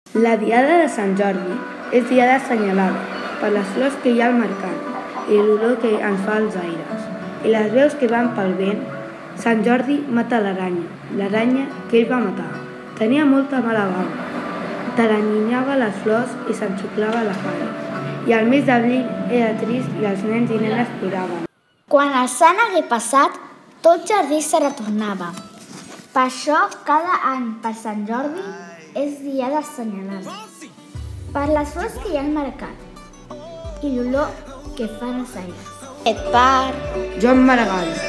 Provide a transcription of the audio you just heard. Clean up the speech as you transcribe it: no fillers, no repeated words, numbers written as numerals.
La diada de Sant Jordi és diada assenyalada per les flors que hi ha al mercat i l'olor que ens fa als aires i les veus que van pel vent. Sant Jordi mata l'aranya que ell va matar. Tenia molta mala bava, taranyinyava les flors i s'enxuclava les falles. I al mes d'abril era trist i els nens i nenes ploraven. Quan el sant hagué passat, tot jardí se retornava. Per això, cada any per Sant Jordi és diada assenyalada. Per les flors que hi ha al mercat i l'olor que fan els aires. Joan Maragall.